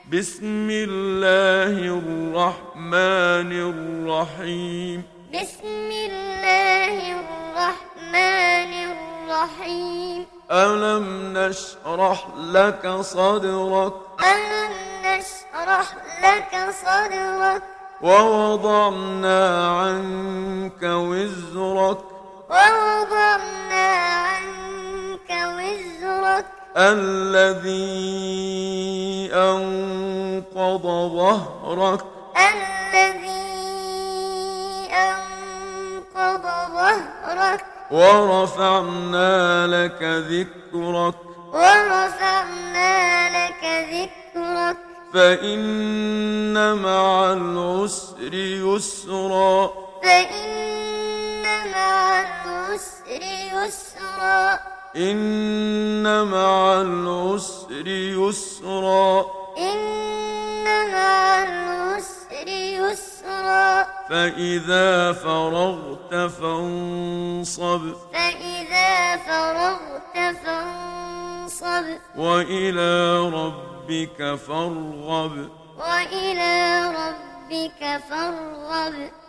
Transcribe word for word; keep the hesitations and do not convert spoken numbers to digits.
بسم الله الرحمن الرحيم بسم الله الرحمن الرحيم ألم نشرح لك صدرك ألم نشرح لك صدرك ووضعنا عنك وزرك ووضعنا عنك وزرك الذي أنقض ظهرك الذي أنقض ظهرك ورفعنا لك ذكرك ورفعنا لك ذكرك فإن مع العسر يسرا فإن مع العسر يسرا إن مع العسر يسرا إن مع العسر يسرا فإذا فرغت فانصب فإذا فرغت فانصب وإلى ربك فارغب وإلى ربك فارغب